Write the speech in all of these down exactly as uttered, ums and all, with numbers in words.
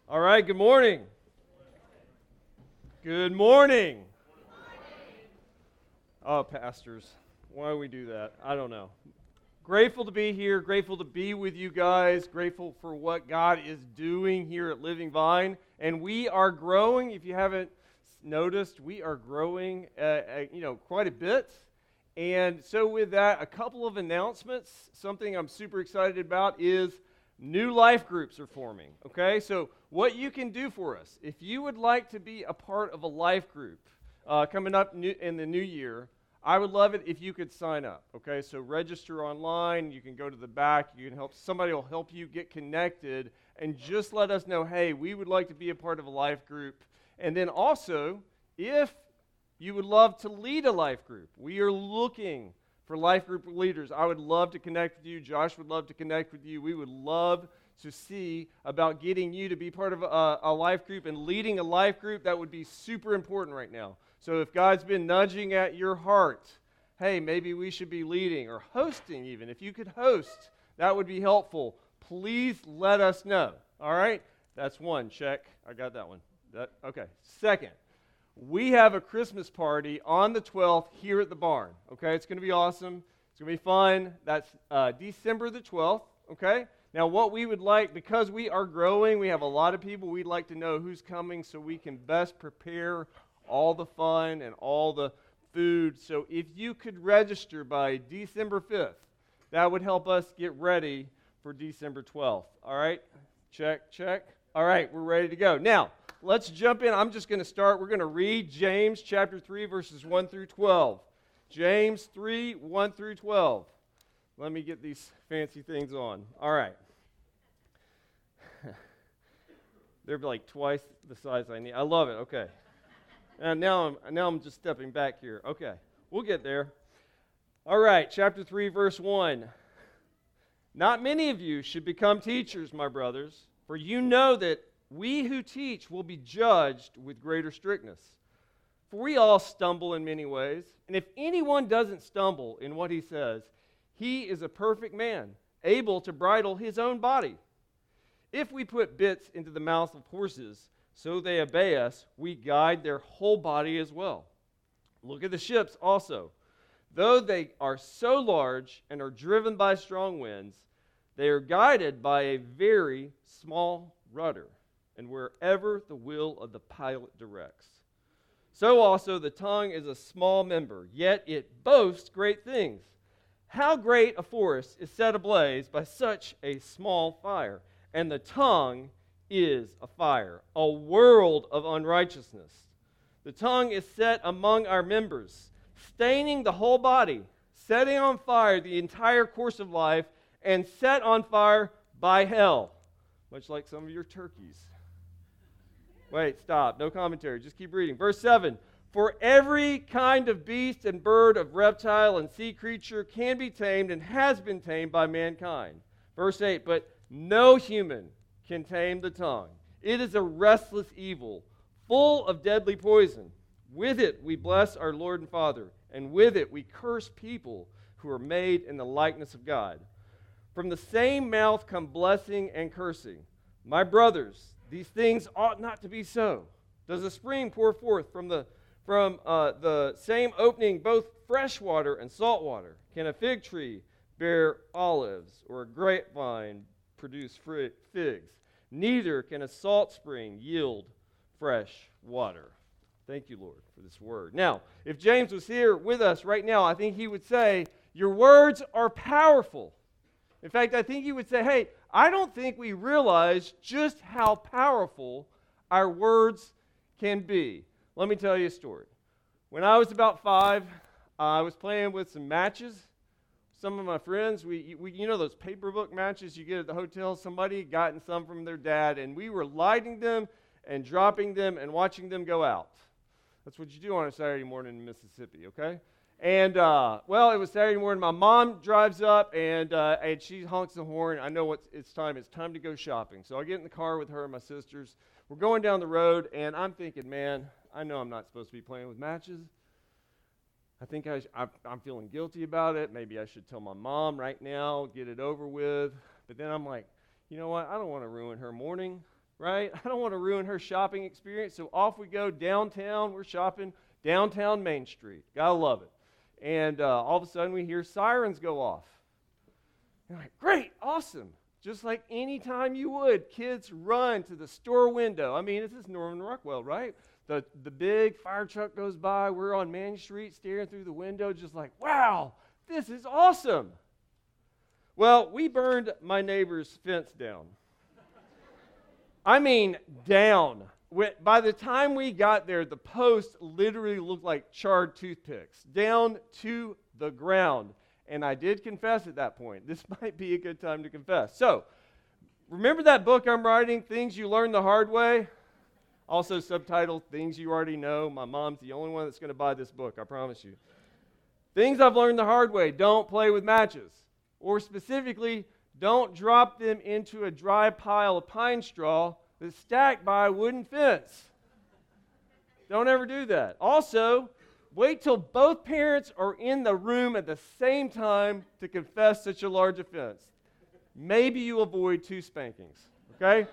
All right, good morning. Good morning. Oh, pastors, why do we do that? I don't know. Grateful to be here, grateful to be with you guys, grateful for what God is doing here at Living Vine. And we are growing. If you haven't noticed, we are growing, uh, uh, you know, quite a bit. And so with that, a couple of announcements. Something I'm super excited about is new life groups are forming, okay? So what you can do for us, if you would like to be a part of a life group uh, coming up new, in the new year, I would love it if you could sign up, okay? So register online, you can go to the back, you can help, somebody will help you get connected, and just let us know, hey, we would like to be a part of a life group. And then also, if you would love to lead a life group, we are looking for life group leaders. I would love to connect with you. Josh would love to connect with you. We would love to see about getting you to be part of a, a life group and leading a life group. That would be super important right now. So if God's been nudging at your heart, hey, maybe we should be leading or hosting even. If you could host, that would be helpful. Please let us know. All right? That's one. Check. I got that one. That, okay. Second. We have a Christmas party on the twelfth here at the barn, okay? It's going to be awesome. It's going to be fun. That's uh, December the twelfth, okay? Now, what we would like, because we are growing, we have a lot of people, we'd like to know who's coming so we can best prepare all the fun and all the food. So if you could register by December fifth, that would help us get ready for December twelfth, all right? Check, check. All right, we're ready to go. Now, let's jump in. I'm just going to start. We're going to read James chapter three, verses one through twelve. James three, one through twelve. Let me get these fancy things on. All right. They're like twice the size I need. I love it. Okay. And now I'm, now I'm just stepping back here. Okay. We'll get there. All right. Chapter three, verse one. Not many of you should become teachers, my brothers, for you know that we who teach will be judged with greater strictness. For we all stumble in many ways, and if anyone doesn't stumble in what he says, he is a perfect man, able to bridle his own body. If we put bits into the mouths of horses so they obey us, we guide their whole body as well. Look at the ships also. Though they are so large and are driven by strong winds, they are guided by a very small rudder, and wherever the will of the pilot directs. So also the tongue is a small member, yet it boasts great things. How great a forest is set ablaze by such a small fire, and the tongue is a fire, a world of unrighteousness. The tongue is set among our members, staining the whole body, setting on fire the entire course of life, and set on fire by hell, much like some of your turkeys. Wait, stop. No commentary. Just keep reading. Verse seven. For every kind of beast and bird, of reptile and sea creature can be tamed and has been tamed by mankind. Verse eight. But no human can tame the tongue. It is a restless evil, full of deadly poison. With it we bless our Lord and Father, and with it we curse people who are made in the likeness of God. From the same mouth come blessing and cursing. My brothers, these things ought not to be so. Does a spring pour forth from the from uh, the same opening both fresh water and salt water? Can a fig tree bear olives, or a grapevine produce figs? Neither can a salt spring yield fresh water. Thank you, Lord, for this word. Now, if James was here with us right now, I think he would say, your words are powerful. In fact, I think he would say, hey, I don't think we realize just how powerful our words can be. Let me tell you a story. When I was about five, uh, I was playing with some matches. Some of my friends, we, we, you know those paper book matches you get at the hotel? Somebody had gotten some from their dad, and we were lighting them and dropping them and watching them go out. That's what you do on a Saturday morning in Mississippi, okay? And, uh, well, it was Saturday morning. My mom drives up, and uh, and she honks the horn. I know what it's time. It's time to go shopping. So I get in the car with her and my sisters. We're going down the road, and I'm thinking, man, I know I'm not supposed to be playing with matches. I think I sh- I, I'm feeling guilty about it. Maybe I should tell my mom right now, get it over with. But then I'm like, you know what? I don't want to ruin her morning. right? I don't want to ruin her shopping experience. So off we go downtown. We're shopping downtown Main Street. Gotta love it. And uh, all of a sudden we hear sirens go off. You're like, great, awesome. Just like any time you would, kids run to the store window. I mean, this is Norman Rockwell, right? The, the big fire truck goes by. We're on Main Street staring through the window just like, wow, this is awesome. Well, we burned my neighbor's fence down. I mean, down. By the time we got there, the posts literally looked like charred toothpicks, down to the ground. And I did confess at that point. This might be a good time to confess. So, remember that book I'm writing, Things You Learned the Hard Way? Also subtitled, Things You Already Know. My mom's the only one that's going to buy this book, I promise you. Things I've learned the hard way. Don't play with matches. Or specifically, don't drop them into a dry pile of pine straw that's stacked by a wooden fence. Don't ever do that. Also, wait till both parents are in the room at the same time to confess such a large offense. Maybe you avoid two spankings, okay?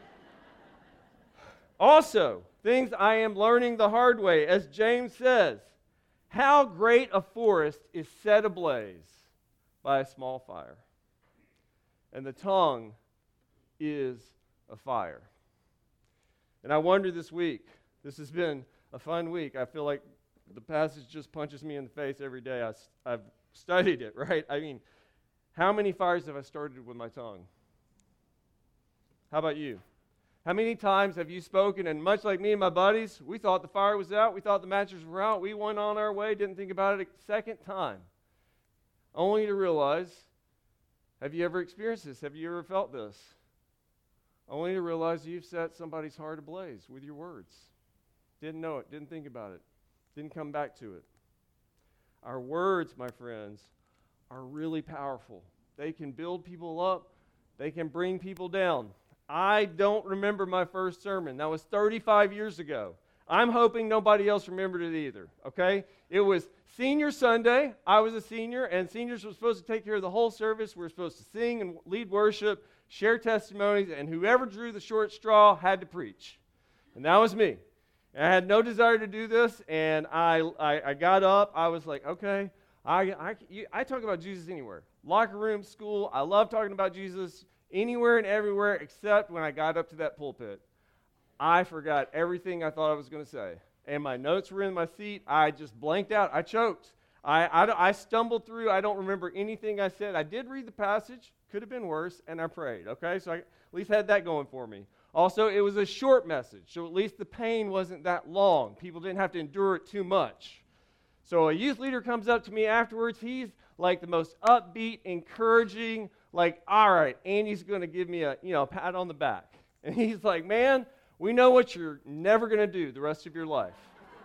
Also, things I am learning the hard way. As James says, how great a forest is set ablaze by a small fire. And the tongue is a fire. And I wonder this week, this has been a fun week. I feel like the passage just punches me in the face every day. I, I've studied it, right? I mean, how many fires have I started with my tongue? How about you? How many times have you spoken, and much like me and my buddies, we thought the fire was out, we thought the matches were out, we went on our way, didn't think about it a second time. Only to realize, have you ever experienced this? Have you ever felt this? Only to realize you've set somebody's heart ablaze with your words. Didn't know it, didn't think about it, didn't come back to it. Our words, my friends, are really powerful. They can build people up, they can bring people down. I don't remember my first sermon. That was thirty-five years ago. I'm hoping nobody else remembered it either, okay? It was Senior Sunday. I was a senior, and seniors were supposed to take care of the whole service. We were supposed to sing and lead worship, share testimonies, and whoever drew the short straw had to preach. And that was me. And I had no desire to do this, and I, I, I got up. I was like, okay, I, I, you, I talk about Jesus anywhere. Locker room, school, I love talking about Jesus anywhere and everywhere except when I got up to that pulpit. I forgot everything I thought I was going to say. And my notes were in my seat. I just blanked out. I choked. I, I, I stumbled through. I don't remember anything I said. I did read the passage. Could have been worse. And I prayed. Okay? So I at least had that going for me. Also, it was a short message. So at least the pain wasn't that long. People didn't have to endure it too much. So a youth leader comes up to me afterwards. He's like the most upbeat, encouraging, like, all right, Andy's going to give me a, you know, a pat on the back. And he's like, man, we know what you're never going to do the rest of your life.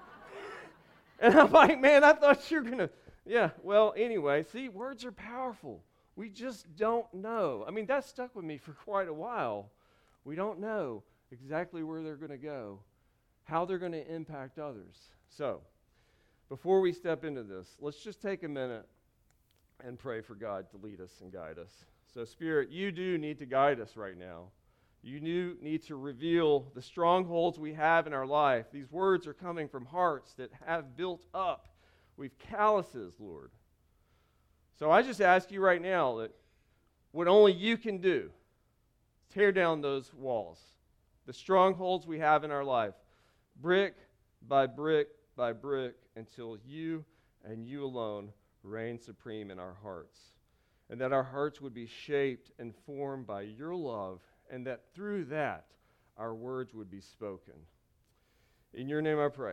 And I'm like, man, I thought you were going to, yeah, well, anyway, see, words are powerful. We just don't know. I mean, that stuck with me for quite a while. We don't know exactly where they're going to go, how they're going to impact others. So, before we step into this, let's just take a minute and pray for God to lead us and guide us. So, Spirit, you do need to guide us right now. You do need to reveal the strongholds we have in our life. These words are coming from hearts that have built up with calluses, Lord. So I just ask you right now that what only you can do, tear down those walls, the strongholds we have in our life, brick by brick by brick, until you and you alone reign supreme in our hearts. And that our hearts would be shaped and formed by your love, and that through that, our words would be spoken. In your name I pray.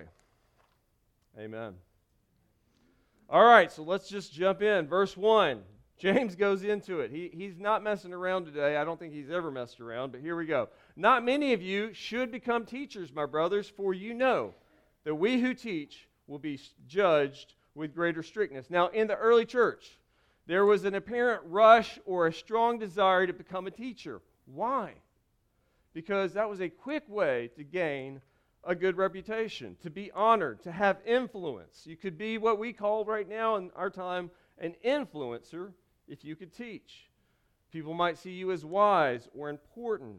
Amen. All right, so let's just jump in. Verse one. James goes into it. He, he's not messing around today. I don't think he's ever messed around, but here we go. Not many of you should become teachers, my brothers, for you know that we who teach will be judged with greater strictness. Now, in the early church, there was an apparent rush or a strong desire to become a teacher. Why? Because that was a quick way to gain a good reputation, to be honored, to have influence. You could be what we call right now in our time an influencer if you could teach. People might see you as wise or important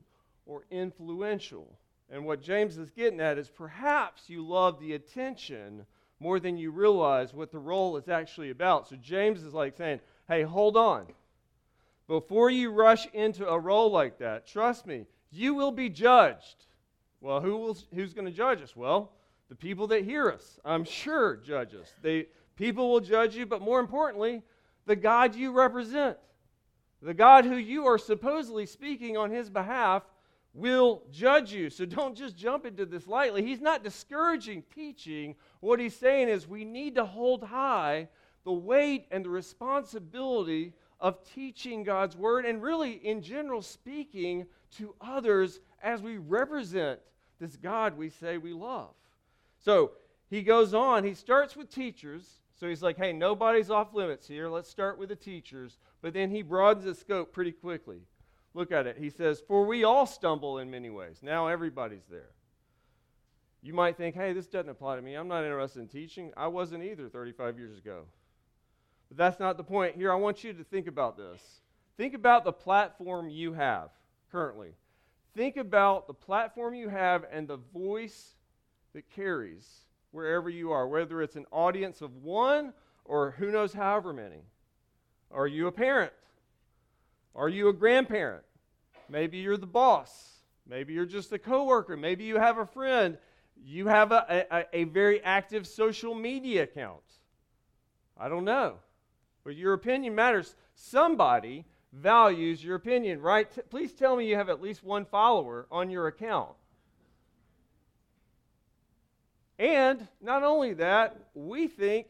or influential. And what James is getting at is perhaps you love the attention more than you realize what the role is actually about. So James is like saying, hey, hold on. Before you rush into a role like that, trust me, you will be judged. Well, who will, who's going to judge us? Well, the people that hear us, I'm sure, judge us. They, people will judge you, but more importantly, the God you represent, the God who you are supposedly speaking on his behalf, will judge you. So don't just jump into this lightly. He's not discouraging teaching. What he's saying is we need to hold high the weight and the responsibility of teaching God's word and really, in general, speaking to others as we represent this God we say we love. So he goes on. He starts with teachers. So he's like, hey, nobody's off limits here. Let's start with the teachers. But then he broadens the scope pretty quickly. Look at it. He says, for we all stumble in many ways. Now everybody's there. You might think, hey, this doesn't apply to me. I'm not interested in teaching. I wasn't either thirty-five years ago. But that's not the point. Here, I want you to think about this. Think about the platform you have currently. Think about the platform you have and the voice that carries wherever you are, whether it's an audience of one or who knows however many. Are you a parent? Are you a grandparent? Maybe you're the boss. Maybe you're just a coworker. Maybe you have a friend. You have a, a, a very active social media account. I don't know. But your opinion matters. Somebody values your opinion, right? T- please tell me you have at least one follower on your account. And not only that, we think,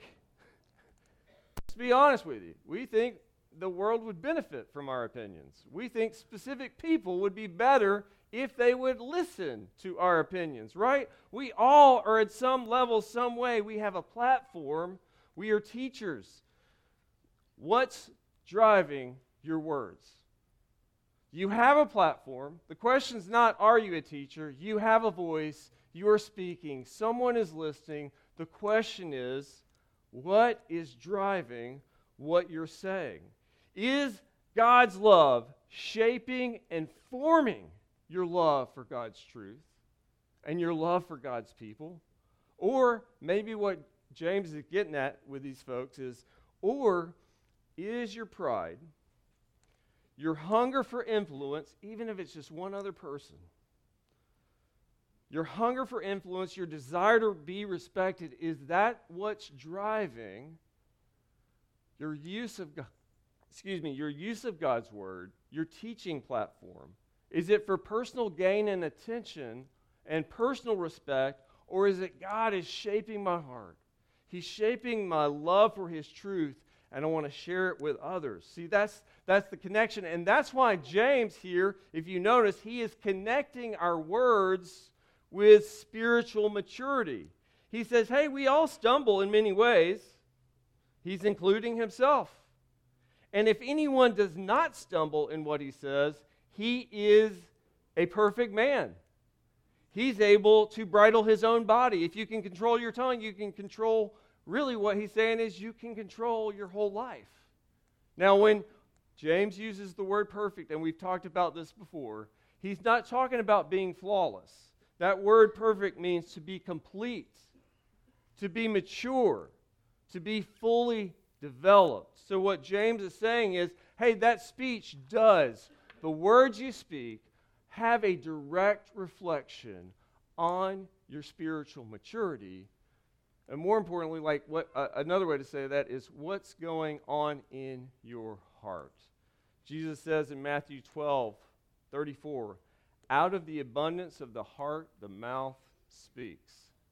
let's be honest with you, we think the world would benefit from our opinions. We think specific people would be better if they would listen to our opinions, right? We all are at some level, some way, we have a platform. We are teachers. What's driving your words? You have a platform. The question's not, are you a teacher? You have a voice. You are speaking. Someone is listening. The question is, what is driving what you're saying? Is God's love shaping and forming your love for God's truth and your love for God's people? Or maybe what James is getting at with these folks is, or is your pride, your hunger for influence, even if it's just one other person, your hunger for influence, your desire to be respected, is that what's driving your use of God? Excuse me, your use of God's word, your teaching platform? Is it for personal gain and attention and personal respect, or is it God is shaping my heart? He's shaping my love for his truth, and I want to share it with others. See, that's that's the connection, and that's why James here, if you notice, he is connecting our words with spiritual maturity. He says, hey, we all stumble in many ways. He's including himself. And if anyone does not stumble in what he says, he is a perfect man. He's able to bridle his own body. If you can control your tongue, you can control, really what he's saying is you can control your whole life. Now, when James uses the word perfect, and we've talked about this before, he's not talking about being flawless. That word perfect means to be complete, to be mature, to be fully developed. So what James is saying is, hey, that speech does, the words you speak have a direct reflection on your spiritual maturity. And more importantly, like what uh, another way to say that is what's going on in your heart. Jesus says in Matthew twelve thirty-four, out of the abundance of the heart, the mouth speaks.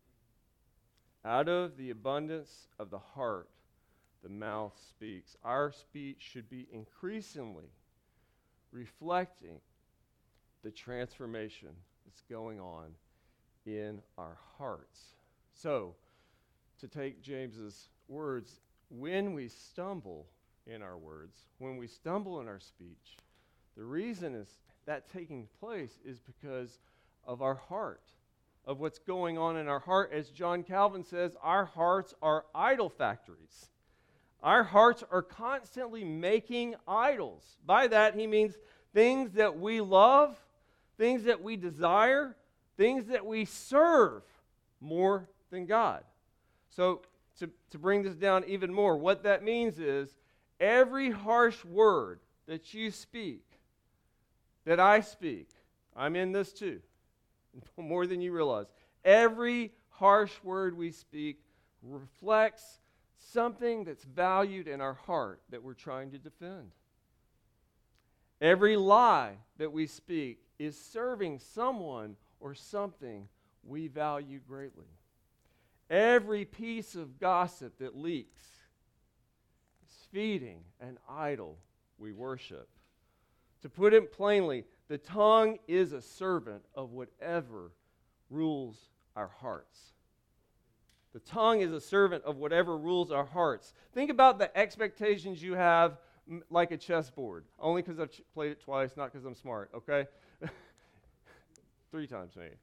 Out of the abundance of the heart, the mouth speaks. Our speech should be increasingly reflecting the transformation that's going on in our hearts. So, to take James's words, when we stumble in our words, when we stumble in our speech, the reason is that taking place is because of our heart, of what's going on in our heart. As John Calvin says, our hearts are idol factories. Our hearts are constantly making idols. By that, he means things that we love, things that we desire, things that we serve more than God. So to, to bring this down even more, what that means is every harsh word that you speak, that I speak, I'm in this too, more than you realize. Every harsh word we speak reflects something that's valued in our heart that we're trying to defend. Every lie that we speak is serving someone or something we value greatly. Every piece of gossip that leaks is feeding an idol we worship. To put it plainly, the tongue is a servant of whatever rules our hearts. The tongue is a servant of whatever rules our hearts. Think about the expectations you have m- like a chessboard. Only because I've ch- played it twice, not because I'm smart, okay? Three times maybe.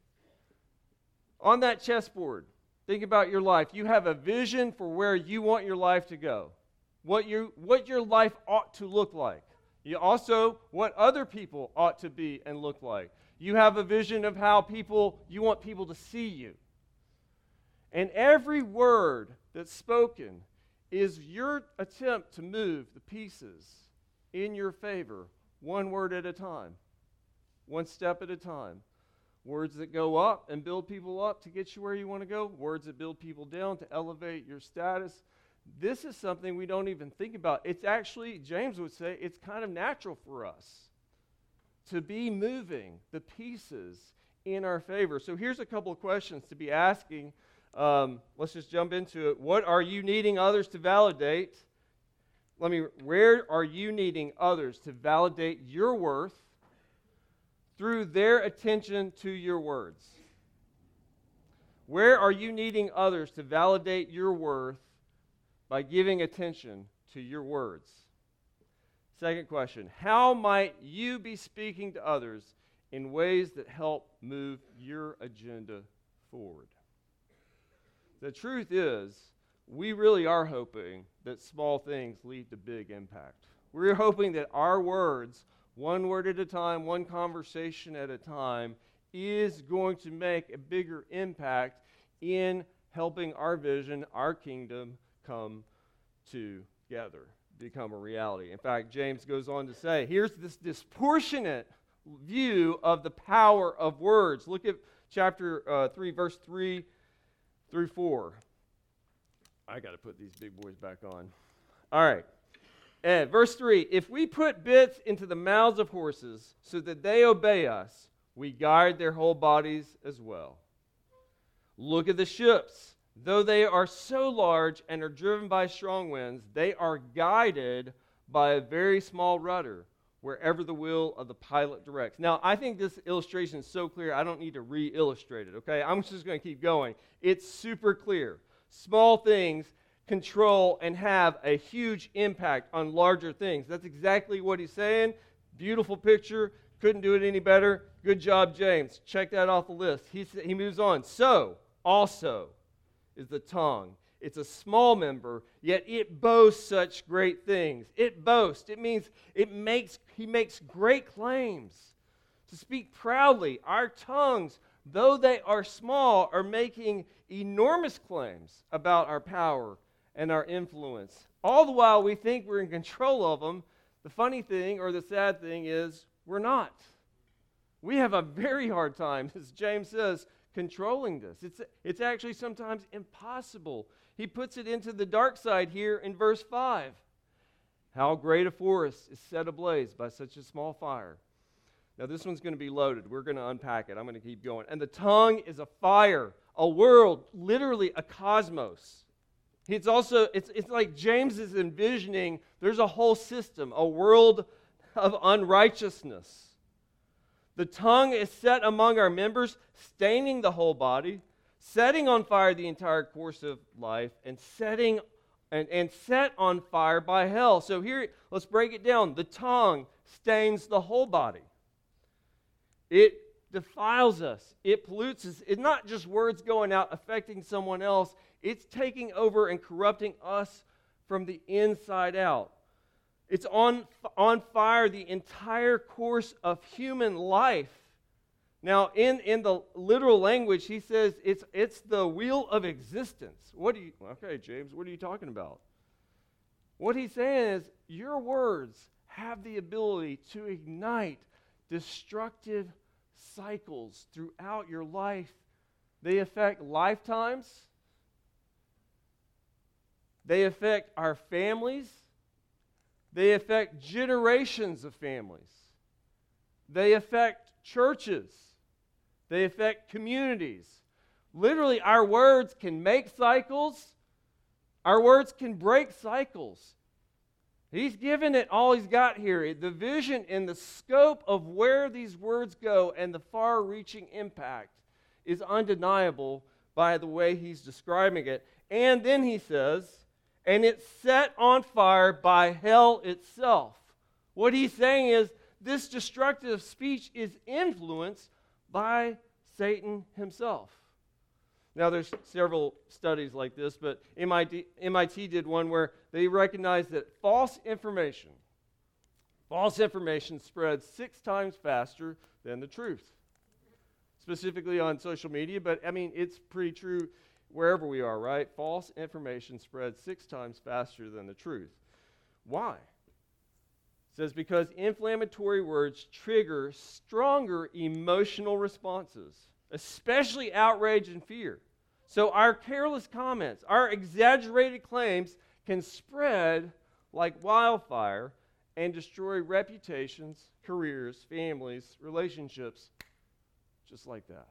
On that chessboard, think about your life. You have a vision for where you want your life to go, what you what your life ought to look like. You also what other people ought to be and look like. You have a vision of how people you want people to see you. And every word that's spoken is your attempt to move the pieces in your favor, one word at a time, one step at a time. Words that go up and build people up to get you where you want to go. Words that build people down to elevate your status. This is something we don't even think about. It's actually, James would say, it's kind of natural for us to be moving the pieces in our favor. So here's a couple of questions to be asking. Um, let's just jump into it. What are you needing others to validate? Let me, where are you needing others to validate your worth through their attention to your words? Where are you needing others to validate your worth by giving attention to your words? Second question, how might you be speaking to others in ways that help move your agenda forward? The truth is, we really are hoping that small things lead to big impact. We're hoping that our words, one word at a time, one conversation at a time, is going to make a bigger impact in helping our vision, our kingdom, come together, become a reality. In fact, James goes on to say, here's this disproportionate view of the power of words. Look at chapter uh, three, verse three through four. I got to put these big boys back on. All right. And verse three, if we put bits into the mouths of horses so that they obey us, we guide their whole bodies as well. Look at the ships. Though they are so large and are driven by strong winds, they are guided by a very small rudder wherever the will of the pilot directs. Now, I think this illustration is so clear, I don't need to re-illustrate it, okay? I'm just going to keep going. It's super clear. Small things control and have a huge impact on larger things. That's exactly what he's saying. Beautiful picture. Couldn't do it any better. Good job, James. Check that off the list. He, he moves on. So, also is the tongue. It's a small member, yet it boasts such great things. It boasts. It means it makes he makes great claims. To speak proudly, our tongues, though they are small, are making enormous claims about our power and our influence. All the while we think we're in control of them, the funny thing or the sad thing is we're not. We have a very hard time, as James says, controlling this. It's, it's actually sometimes impossible. He puts it into the dark side here in verse five. How great a forest is set ablaze by such a small fire. Now this one's going to be loaded. We're going to unpack it. I'm going to keep going. And the tongue is a fire, a world, literally a cosmos. It's also, it's, it's like James is envisioning there's a whole system, a world of unrighteousness. The tongue is set among our members, staining the whole body, setting on fire the entire course of life, and setting and, and set on fire by hell. So here, let's break it down. The tongue stains the whole body. It defiles us. It pollutes us. It's not just words going out affecting someone else. It's taking over and corrupting us from the inside out. It's on, on fire the entire course of human life. Now, in, in the literal language, he says it's, it's the wheel of existence. What do you, okay, James, what are you talking about? What he's saying is your words have the ability to ignite destructive cycles throughout your life. They affect lifetimes. They affect our families. They affect generations of families. They affect churches. They affect communities. Literally, our words can make cycles. Our words can break cycles. He's given it all he's got here. The vision and the scope of where these words go and the far-reaching impact is undeniable by the way he's describing it. And then he says, and it's set on fire by hell itself. What he's saying is, this destructive speech is influenced by Satan himself. Now, there's several studies like this, but M I T, M I T did one where they recognized that false information, false information spreads six times faster than the truth. Specifically on social media, but I mean, it's pretty true wherever we are, right? False information spreads six times faster than the truth. Why? It says because inflammatory words trigger stronger emotional responses, especially outrage and fear. So our careless comments, our exaggerated claims can spread like wildfire and destroy reputations, careers, families, relationships, just like that.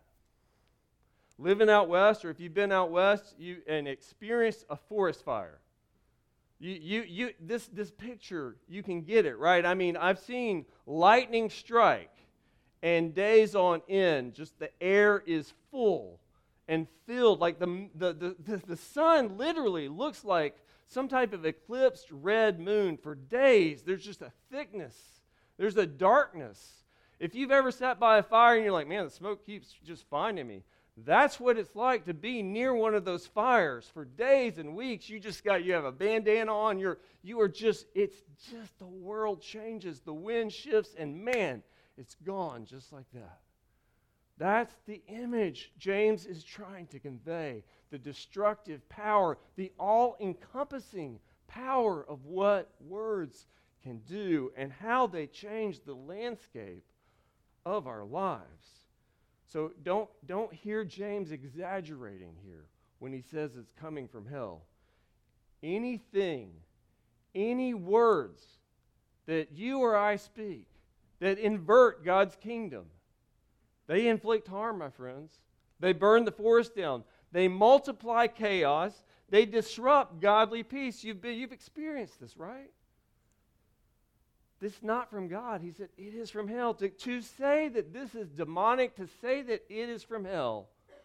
Living out west, or if you've been out west you and experienced a forest fire, You, you, you, this, this picture, you can get it, right? I mean, I've seen lightning strike, and days on end, just the air is full and filled. Like the, the, the, the, the sun literally looks like some type of eclipsed red moon for days. There's just a thickness. There's a darkness. If you've ever sat by a fire and you're like, man, the smoke keeps just finding me. That's what it's like to be near one of those fires for days and weeks. You just got, you have a bandana on. You're, you are just, it's just the world changes. The wind shifts and man, it's gone just like that. That's the image James is trying to convey. The destructive power, the all-encompassing power of what words can do and how they change the landscape of our lives. So don't, don't hear James exaggerating here when he says it's coming from hell. Anything, any words that you or I speak that invert God's kingdom, they inflict harm, my friends. They burn the forest down. They multiply chaos. They disrupt godly peace. You've been, you've experienced this, right? This is not from God. He said, it is from hell. To, to say that this is demonic, to say that it is from hell,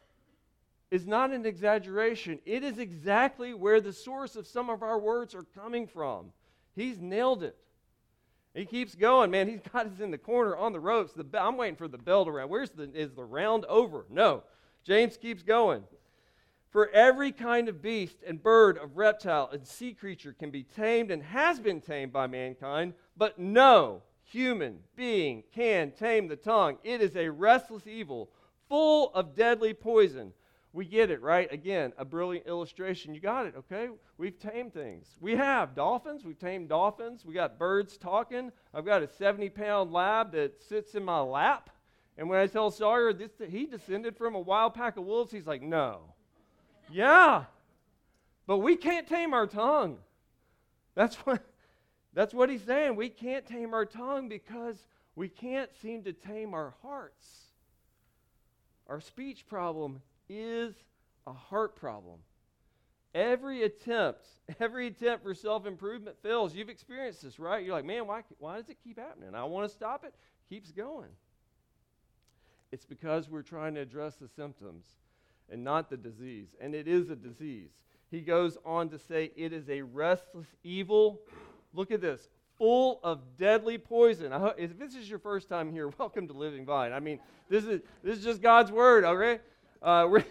is not an exaggeration. It is exactly where the source of some of our words are coming from. He's nailed it. He keeps going, man. He's got us in the corner on the ropes. The be- I'm waiting for the bell to round. Where's the, is the round over? No. James keeps going. For every kind of beast and bird, of reptile and sea creature can be tamed and has been tamed by mankind, but no human being can tame the tongue. It is a restless evil, full of deadly poison. We get it, right? Again, a brilliant illustration. You got it, okay? We've tamed things. We have dolphins. We've tamed dolphins. We got birds talking. I've got a seventy-pound lab that sits in my lap. And when I tell Sawyer this, he descended from a wild pack of wolves, he's like, no. Yeah, but we can't tame our tongue. That's what, that's what he's saying. We can't tame our tongue because we can't seem to tame our hearts. Our speech problem is a heart problem. Every attempt, every attempt for self-improvement fails. You've experienced this, right? You're like, man, why, why does it keep happening? I want to stop it. It keeps going. It's because we're trying to address the symptoms and not the disease. And it is a disease. He goes on to say it is a restless evil. Look at this. Full of deadly poison. I hope, if this is your first time here, welcome to Living Vine. I mean, this is this is just God's word, okay? Uh, we're,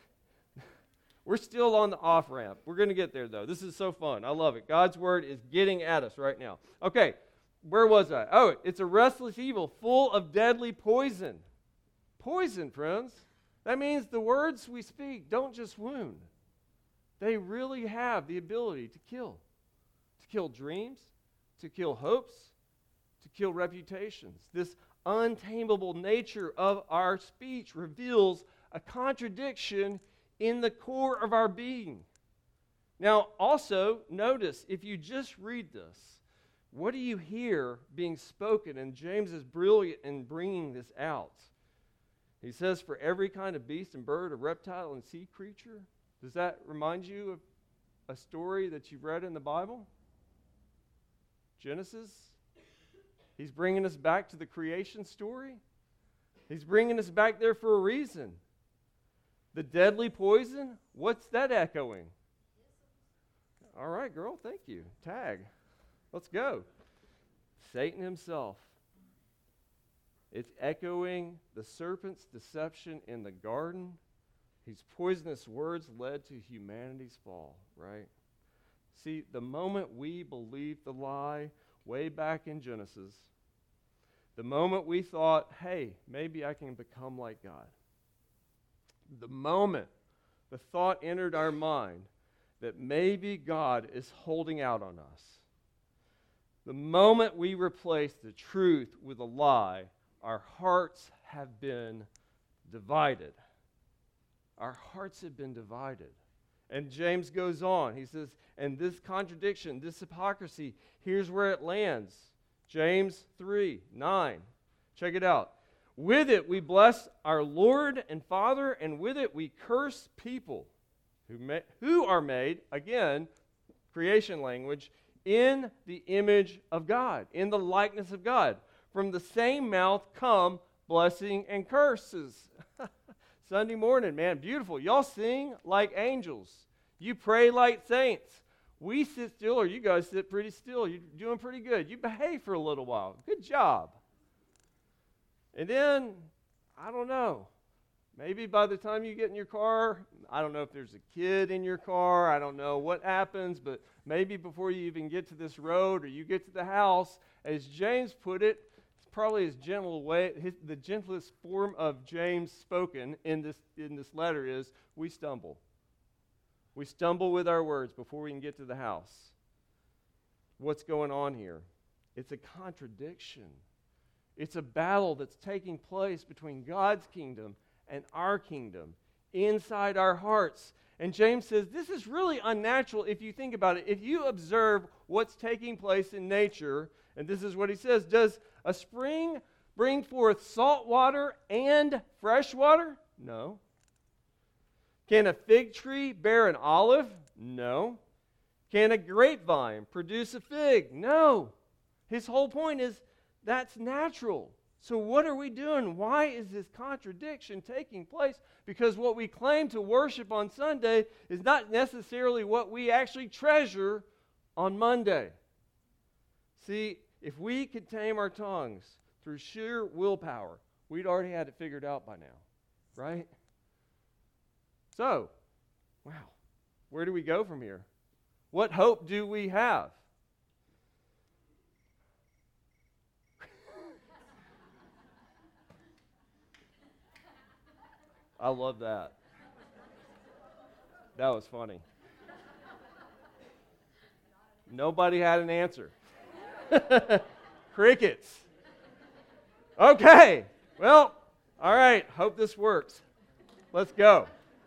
we're still on the off-ramp. We're going to get there, though. This is so fun. I love it. God's word is getting at us right now. Okay, where was I? Oh, it's a restless evil full of deadly poison. poison, friends. That means the words we speak don't just wound. They really have the ability to kill. To kill dreams, to kill hopes, to kill reputations. This untamable nature of our speech reveals a contradiction in the core of our being. Now, also, notice, if you just read this, what do you hear being spoken? And James is brilliant in bringing this out. He says, for every kind of beast and bird, a reptile and sea creature. Does that remind you of a story that you've read in the Bible? Genesis? He's bringing us back to the creation story. He's bringing us back there for a reason. The deadly poison, what's that echoing? All right, girl, thank you. Tag. Let's go. Satan himself. It's echoing the serpent's deception in the garden. His poisonous words led to humanity's fall, right? See, the moment we believed the lie way back in Genesis, the moment we thought, hey, maybe I can become like God, the moment the thought entered our mind that maybe God is holding out on us, the moment we replace the truth with a lie, our hearts have been divided. Our hearts have been divided. And James goes on. He says, and this contradiction, this hypocrisy, here's where it lands. James three nine. Check it out. With it we bless our Lord and Father, and with it we curse people who, ma- who are made, again, creation language, in the image of God, in the likeness of God. From the same mouth come blessing and curses. Sunday morning, man, beautiful. Y'all sing like angels. You pray like saints. We sit still, or you guys sit pretty still. You're doing pretty good. You behave for a little while. Good job. And then, I don't know, maybe by the time you get in your car, I don't know if there's a kid in your car. I don't know what happens, but maybe before you even get to this road or you get to the house, as James put it, it's probably his gentle way, his, the gentlest form of James spoken in this, in this letter is, we stumble. We stumble with our words before we can get to the house. What's going on here? It's a contradiction. It's a battle that's taking place between God's kingdom and our kingdom inside our hearts. And James says this is really unnatural if you think about it. If you observe what's taking place in nature, and this is what he says, does a spring bring forth salt water and fresh water? No. Can a fig tree bear an olive? No. Can a grapevine produce a fig? No. His whole point is that's natural. So what are we doing? Why is this contradiction taking place? Because what we claim to worship on Sunday is not necessarily what we actually treasure on Monday. See, if we could tame our tongues through sheer willpower, we'd already had it figured out by now, right? So, wow, where do we go from here? What hope do we have? I love that. That was funny. Nobody had an answer. Crickets. Okay. Well, all right. Hope this works. Let's go.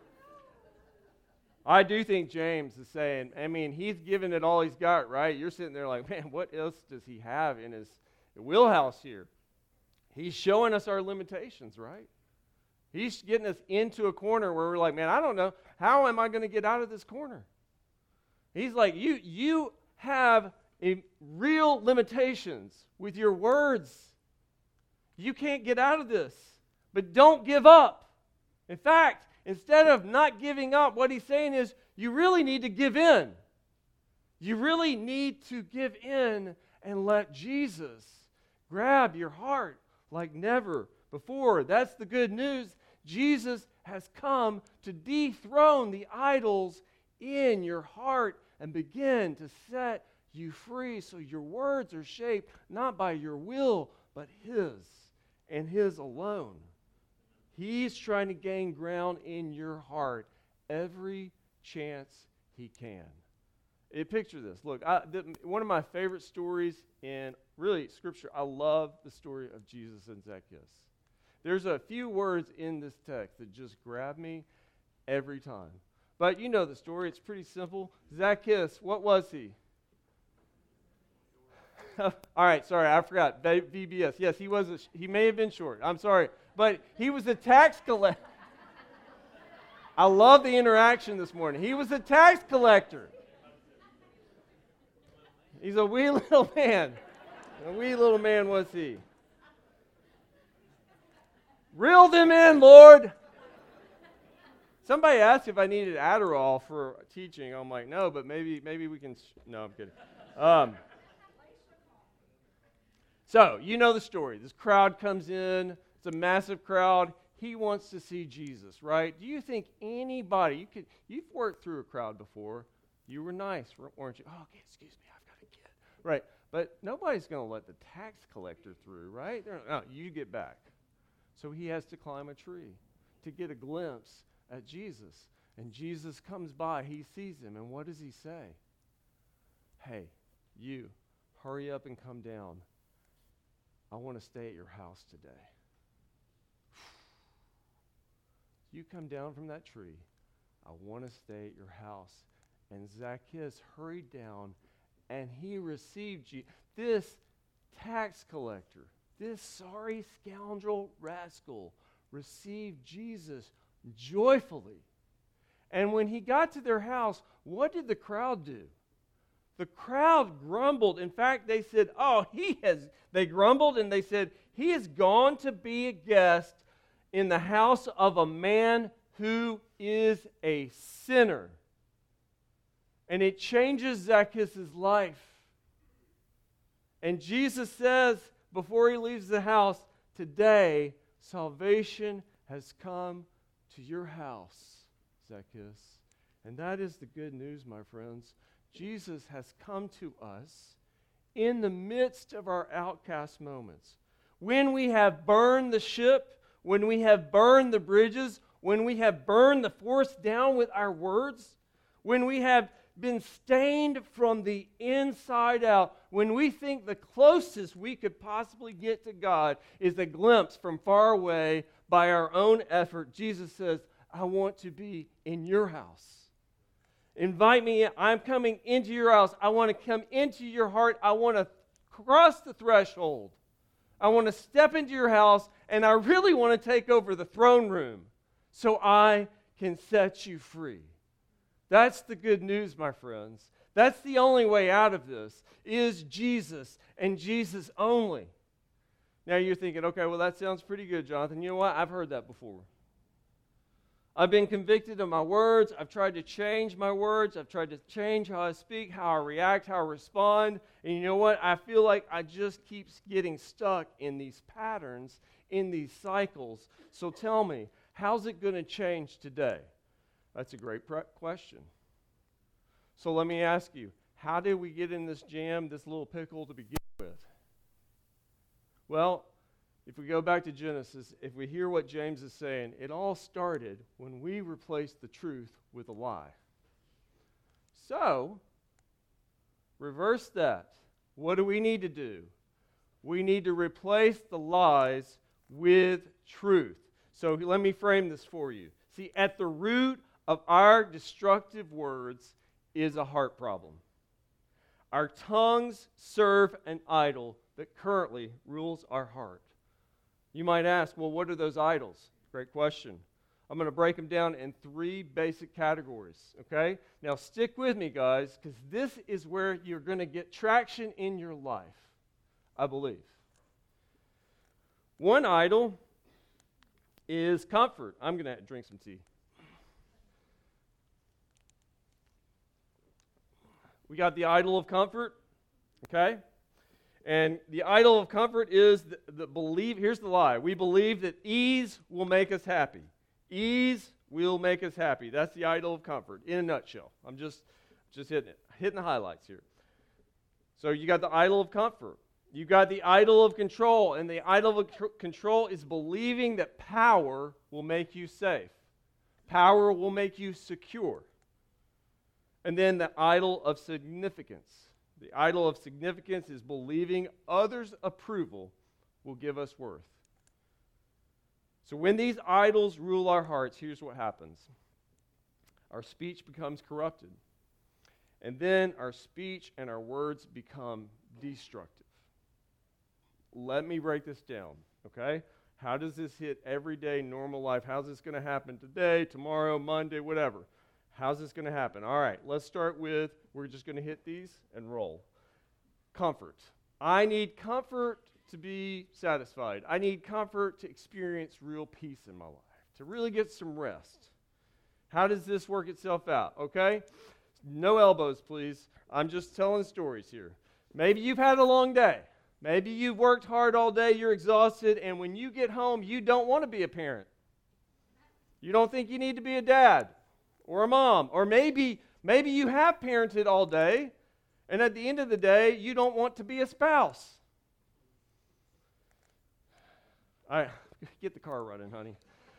I do think James is saying, I mean, he's given it all he's got, right? You're sitting there like, man, what else does he have in his wheelhouse here? He's showing us our limitations, right? He's getting us into a corner where we're like, man, I don't know. How am I going to get out of this corner? He's like, you, you have a real limitations with your words. You can't get out of this. But don't give up. In fact, instead of not giving up, what he's saying is, you really need to give in. You really need to give in and let Jesus grab your heart like never before. That's the good news. Jesus has come to dethrone the idols in your heart and begin to set you free so your words are shaped not by your will, but His and His alone. He's trying to gain ground in your heart every chance he can. It, picture this. Look, I, the, one of my favorite stories in really Scripture, I love the story of Jesus and Zacchaeus. There's a few words in this text that just grab me every time. But you know the story. It's pretty simple. Zacchaeus, what was he? All right, sorry, I forgot. V B S. Yes, he was. A, he may have been short. I'm sorry. But he was a tax collector. I love the interaction this morning. He was a tax collector. He's a wee little man. A wee little man was he. Reel them in, Lord. Somebody asked if I needed Adderall for teaching. I'm like, no, but maybe maybe we can. No, I'm kidding. Um, so, you know the story. This crowd comes in. It's a massive crowd. He wants to see Jesus, right? Do you think anybody, you could, you've worked through a crowd before. You were nice, weren't you? Oh, okay, excuse me, I've got a kid. Right, but nobody's going to let the tax collector through, right? They're, no, you get back. So he has to climb a tree to get a glimpse at Jesus. And Jesus comes by, he sees him, and what does he say? Hey, you, hurry up and come down. I want to stay at your house today. You come down from that tree. I want to stay at your house. And Zacchaeus hurried down, and he received Jesus. This tax collector, this sorry scoundrel rascal, received Jesus joyfully. And when he got to their house, what did the crowd do? The crowd grumbled. In fact, they said, oh, he has, they grumbled and they said, he has gone to be a guest in the house of a man who is a sinner. And it changes Zacchaeus' life. And Jesus says, before he leaves the house, today, salvation has come to your house, Zacchaeus. And that is the good news, my friends. Jesus has come to us in the midst of our outcast moments. When we have burned the ship, when we have burned the bridges, when we have burned the forest down with our words, when we have been stained from the inside out, when we think the closest we could possibly get to God is a glimpse from far away by our own effort, Jesus says, I want to be in your house. Invite me in. I'm coming into your house. I want to come into your heart. I want to cross the threshold. I want to step into your house, and I really want to take over the throne room so I can set you free. That's the good news, my friends. That's the only way out of this, is Jesus and Jesus only. Now you're thinking, okay, well that sounds pretty good, Jonathan. You know what? I've heard that before. I've been convicted of my words. I've tried to change my words. I've tried to change how I speak, how I react, how I respond. And you know what? I feel like I just keep getting stuck in these patterns, in these cycles. So tell me, how's it going to change today? That's a great pre- question. So let me ask you, how did we get in this jam, this little pickle to begin with? Well, if we go back to Genesis, if we hear what James is saying, it all started when we replaced the truth with a lie. So, reverse that. What do we need to do? We need to replace the lies with truth. So let me frame this for you. See, at the root of our destructive words is a heart problem. Our tongues serve an idol that currently rules our heart. You might ask, well, what are those idols? Great question. I'm going to break them down in three basic categories, okay? Now stick with me, guys, because this is where you're going to get traction in your life, I believe. One idol is comfort. I'm going to drink some tea. We got the idol of comfort, okay? And the idol of comfort is the, the belief, here's the lie. We believe that ease will make us happy. Ease will make us happy. That's the idol of comfort in a nutshell. I'm just, just hitting it, hitting the highlights here. So you got the idol of comfort. You got the idol of control, and the idol of c- control is believing that power will make you safe. Power will make you secure. And then the idol of significance. The idol of significance is believing others' approval will give us worth. So when these idols rule our hearts, here's what happens. Our speech becomes corrupted. And then our speech and our words become destructive. Let me break this down, okay? How does this hit everyday normal life? How's this going to happen today, tomorrow, Monday, whatever? How's this going to happen? All right, let's start with, we're just going to hit these and roll. Comfort. I need comfort to be satisfied. I need comfort to experience real peace in my life, to really get some rest. How does this work itself out, okay? No elbows, please. I'm just telling stories here. Maybe you've had a long day. Maybe you've worked hard all day, you're exhausted, and when you get home, you don't want to be a parent. You don't think you need to be a dad or a mom. Or maybe, maybe you have parented all day, and at the end of the day, you don't want to be a spouse. All right, get the car running, honey.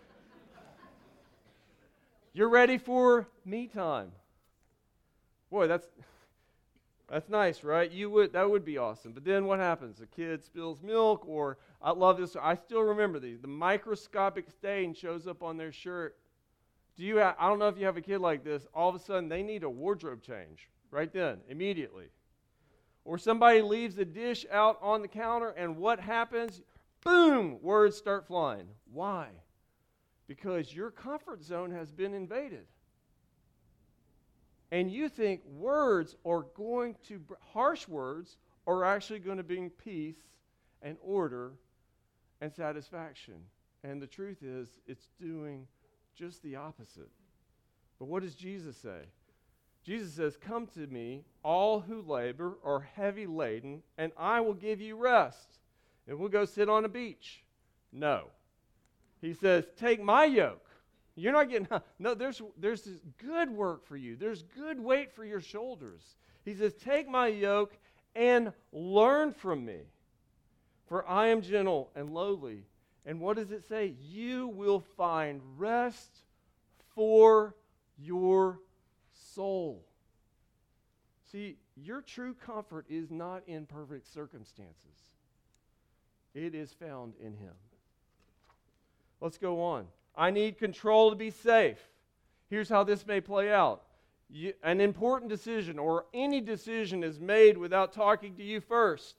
You're ready for me time. Boy, that's that's nice, right? You would that would be awesome. But then what happens? The kid spills milk, or I love this. I still remember these. The microscopic stain shows up on their shirt. Do you? Ha- I don't know if you have a kid like this. All of a sudden, they need a wardrobe change right then, immediately. Or somebody leaves a dish out on the counter, and what happens? Boom! Words start flying. Why? Because your comfort zone has been invaded. And you think words are going to, harsh words are actually going to bring peace and order and satisfaction. And the truth is, it's doing just the opposite. But what does Jesus say? Jesus says, "Come to me, all who labor are heavy laden, and I will give you rest." And we'll go sit on a beach. No. He says, "Take my yoke." You're not getting, no, there's, there's this good work for you. There's good weight for your shoulders. He says, "Take my yoke and learn from me, for I am gentle and lowly." And what does it say? You will find rest for your soul. See, your true comfort is not in perfect circumstances. It is found in Him. Let's go on. I need control to be safe. Here's how this may play out. You, an important decision or any decision is made without talking to you first.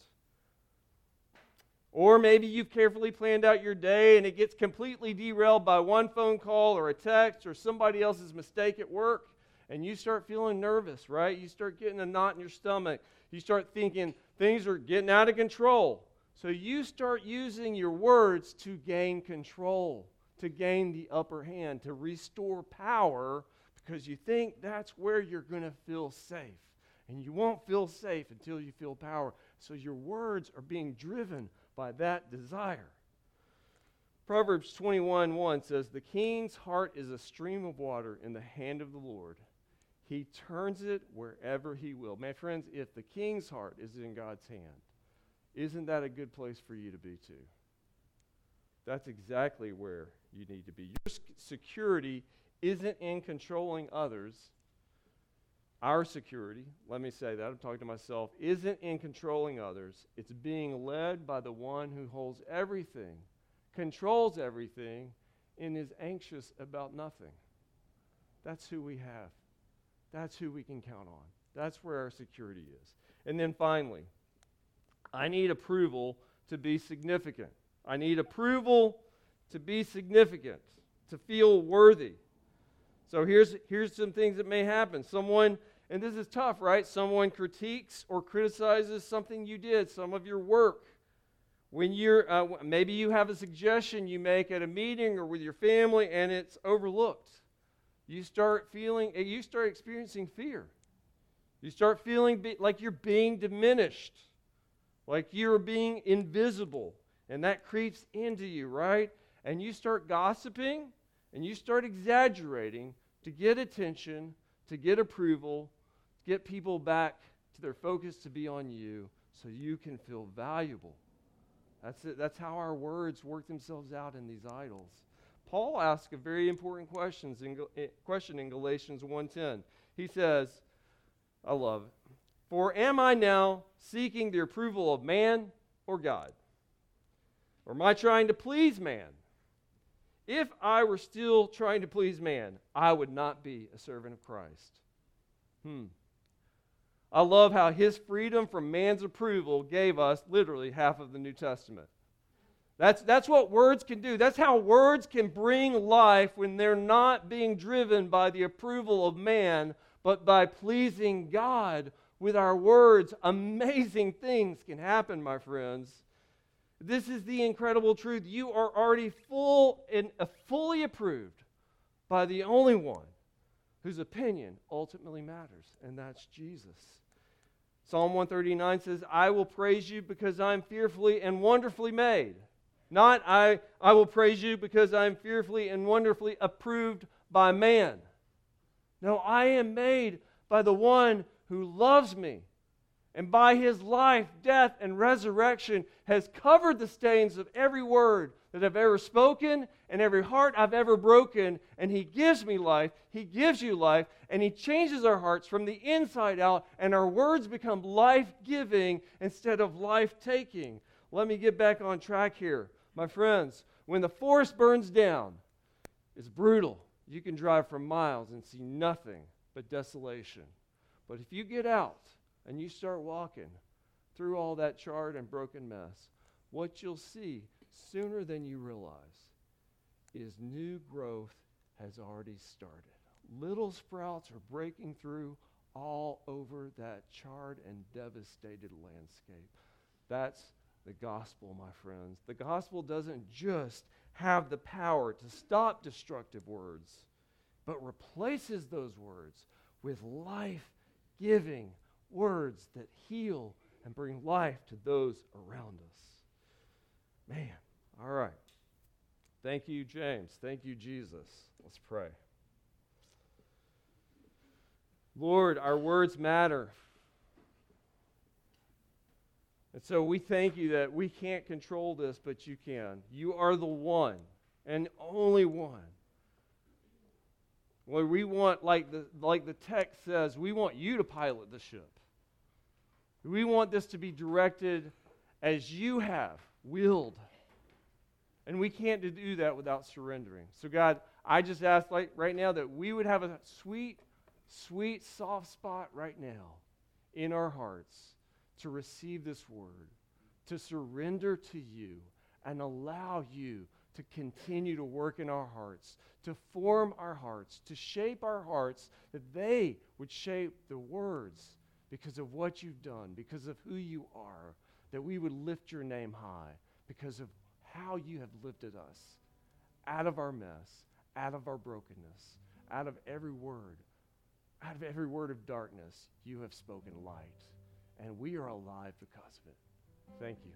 Or maybe you've carefully planned out your day and it gets completely derailed by one phone call or a text or somebody else's mistake at work, and you start feeling nervous, right? You start getting a knot in your stomach. You start thinking things are getting out of control. So you start using your words to gain control, to gain the upper hand, to restore power, because you think that's where you're going to feel safe. And you won't feel safe until you feel power. So your words are being driven by that desire. Proverbs twenty-one one says, "The king's heart is a stream of water in the hand of the Lord. He turns it wherever he will." My friends, if the king's heart is in God's hand, isn't that a good place for you to be too? That's exactly where you need to be. Your security isn't in controlling others. Our security, let me say that, I'm talking to myself, isn't in controlling others. It's being led by the one who holds everything, controls everything, and is anxious about nothing. That's who we have. That's who we can count on. That's where our security is. And then finally, I need approval to be significant. I need approval to be significant, to feel worthy. So here's, here's some things that may happen. Someone, and this is tough, right? Someone critiques or criticizes something you did, some of your work. When you're, uh, maybe you have a suggestion you make at a meeting or with your family and it's overlooked. You start feeling, you start experiencing fear. You start feeling be, like you're being diminished, like you're being invisible. And that creeps into you, right? And you start gossiping and you start exaggerating to get attention, to get approval, to get people back to their focus to be on you so you can feel valuable. That's it. That's how our words work themselves out in these idols. Paul asks a very important questions in, question in Galatians one ten. He says, I love it. For am I now seeking the approval of man or God? Or am I trying to please man? If I were still trying to please man, I would not be a servant of Christ. Hmm. I love how his freedom from man's approval gave us literally half of the New Testament. That's, that's what words can do. That's how words can bring life when they're not being driven by the approval of man, but by pleasing God with our words. Amazing things can happen, my friends. This is the incredible truth. You are already full and uh, fully approved by the only one whose opinion ultimately matters, and that's Jesus. Psalm one thirty-nine says, I will praise you because I am fearfully and wonderfully made. Not I, I will praise you because I am fearfully and wonderfully approved by man. No, I am made by the one who loves me, and by his life, death, and resurrection has covered the stains of every word that I've ever spoken and every heart I've ever broken. And he gives me life, he gives you life, and he changes our hearts from the inside out, and our words become life-giving instead of life-taking. Let me get back on track here. My friends, when the forest burns down, it's brutal. You can drive for miles and see nothing but desolation. But if you get out and you start walking through all that charred and broken mess, what you'll see sooner than you realize is new growth has already started. Little sprouts are breaking through all over that charred and devastated landscape. That's the gospel, my friends. The gospel doesn't just have the power to stop destructive words, but replaces those words with life-giving words that heal and bring life to those around us. Man, all right. Thank you, James. Thank you, Jesus. Let's pray. Lord, our words matter. And so we thank you that we can't control this, but you can. You are the one and only one. Lord, we want, like the, like the text says, we want you to pilot the ship. We want this to be directed as you have willed. And we can't do that without surrendering. So God, I just ask like right now that we would have a sweet, sweet, soft spot right now in our hearts to receive this word, to surrender to you and allow you to continue to work in our hearts, to form our hearts, to shape our hearts, that they would shape the words because of what you've done, because of who you are, that we would lift your name high because of how you have lifted us out of our mess, out of our brokenness, out of every word, out of every word of darkness, you have spoken light. And we are alive because of it. Thank you.